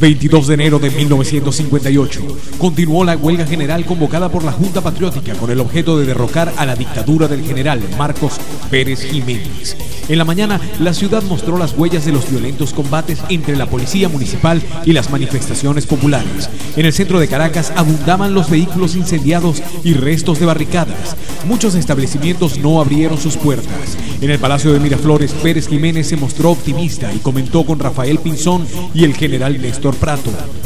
22 de enero de 1958, continuó la huelga general convocada por la Junta Patriótica con el objeto de derrocar a la dictadura del general Marcos Pérez Jiménez. En la mañana, la ciudad mostró las huellas de los violentos combates entre la policía municipal y las manifestaciones populares. En el centro de Caracas abundaban los vehículos incendiados y restos de barricadas. Muchos establecimientos no abrieron sus puertas. En el Palacio de Miraflores, Pérez Jiménez se mostró optimista y comentó con Rafael Pinzón y el general Néstor Prato: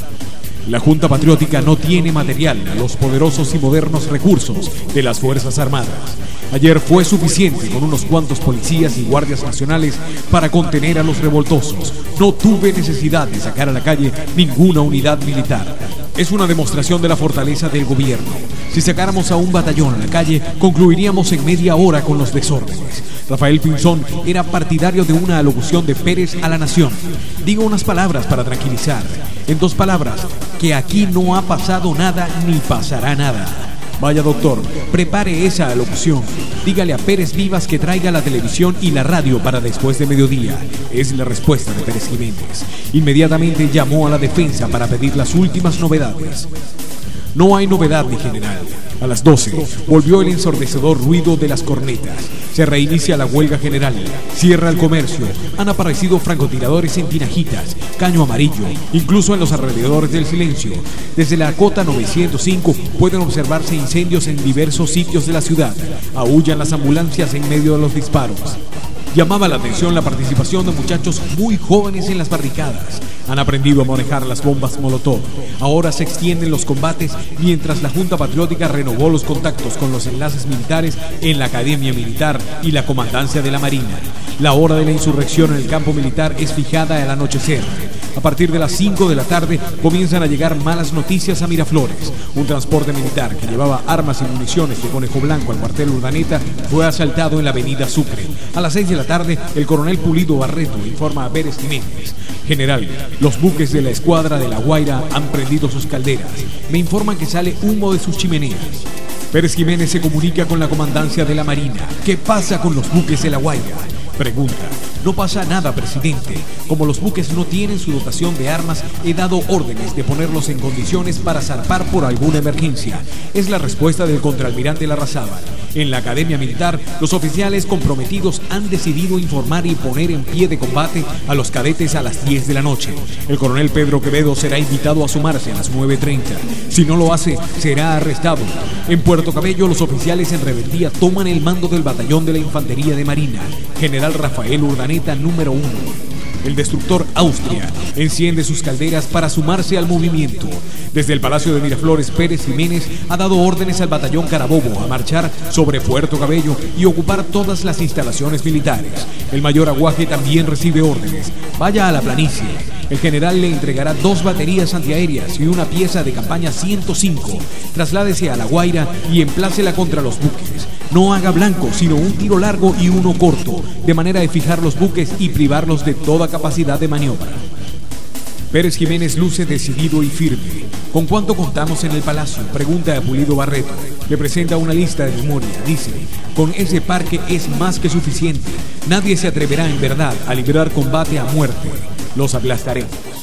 la Junta Patriótica no tiene material a los poderosos y modernos recursos de las Fuerzas Armadas. Ayer fue suficiente con unos cuantos policías y guardias nacionales para contener a los revoltosos. No tuve necesidad de sacar a la calle ninguna unidad militar. Es una demostración de la fortaleza del gobierno. Si sacáramos a un batallón a la calle, concluiríamos en media hora con los desórdenes. Rafael Pinzón era partidario de una alocución de Pérez a la nación. Digo unas palabras para tranquilizar. En 2 palabras, que aquí no ha pasado nada ni pasará nada. Vaya doctor, prepare esa alocución. Dígale a Pérez Vivas que traiga la televisión y la radio para después de mediodía. Es la respuesta de Pérez Jiménez. Inmediatamente llamó a la defensa para pedir las últimas novedades. No hay novedad, mi general. A las 12 volvió el ensordecedor ruido de las cornetas. Se reinicia la huelga general. Cierra el comercio. Han aparecido francotiradores en Tinajitas, Caño Amarillo, incluso en los alrededores del Silencio. Desde la cota 905 pueden observarse incendios en diversos sitios de la ciudad. Aúllan las ambulancias en medio de los disparos. Llamaba la atención la participación de muchachos muy jóvenes en las barricadas. Han aprendido a manejar las bombas Molotov. Ahora se extienden los combates mientras la Junta Patriótica renovó los contactos con los enlaces militares en la Academia Militar y la Comandancia de la Marina. La hora de la insurrección en el campo militar es fijada al anochecer. A partir de las 5 de la tarde comienzan a llegar malas noticias a Miraflores. Un transporte militar que llevaba armas y municiones de Conejo Blanco al cuartel Urdaneta fue asaltado en la avenida Sucre. A las 6 de la tarde, el coronel Pulido Barreto informa a Pérez Jiménez: general, los buques de la escuadra de La Guaira han prendido sus calderas. Me informan que sale humo de sus chimeneas. Pérez Jiménez se comunica con la comandancia de la Marina. ¿Qué pasa con los buques de La Guaira? Pregunta. No pasa nada, presidente. Como los buques no tienen su dotación de armas, he dado órdenes de ponerlos en condiciones para zarpar por alguna emergencia. Es la respuesta del contraalmirante Larrazábal. En la Academia Militar, los oficiales comprometidos han decidido informar y poner en pie de combate a los cadetes a las 10 de la noche. El coronel Pedro Quevedo será invitado a sumarse a las 9:30. Si no lo hace, será arrestado. En Puerto Cabello, los oficiales en rebeldía toman el mando del batallón de la Infantería de Marina. General Rafael Urdaneta, número 1. El destructor Austria enciende sus calderas para sumarse al movimiento. Desde el Palacio de Miraflores, Pérez Jiménez ha dado órdenes al batallón Carabobo a marchar sobre Puerto Cabello y ocupar todas las instalaciones militares. El mayor Aguaje también recibe órdenes. Vaya a la planicie. El general le entregará 2 baterías antiaéreas y una pieza de campaña 105. Trasládese a La Guaira y emplácela contra los buques. No haga blanco, sino un tiro largo y uno corto, de manera de fijar los buques y privarlos de toda capacidad de maniobra. Pérez Jiménez luce decidido y firme. ¿Con cuánto contamos en el palacio?, pregunta a Pulido Barreto. Le presenta una lista de memoria. Dice: con ese parque es más que suficiente. Nadie se atreverá en verdad a librar combate a muerte. Los aplastaremos.